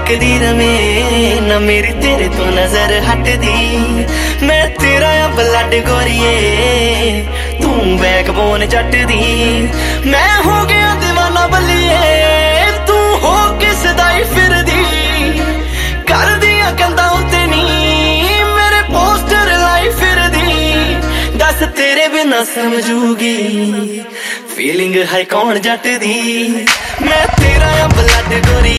तकदी रवे ना मेरी तेरे तो नजर हटदी। मैं तेरा आ ब्लड गोरिए तू बैकबोन जट दी। मैं हो गया दीवाना बल्लिए तू हो किस दाई फिरदी। कर दिया कंधा उत्ते नी मेरे पोस्टर लाई फिरदी। दस तेरे बिना समझूगी फीलिंग है कौन जट दी। मैं तेरा आ ब्लड गोरी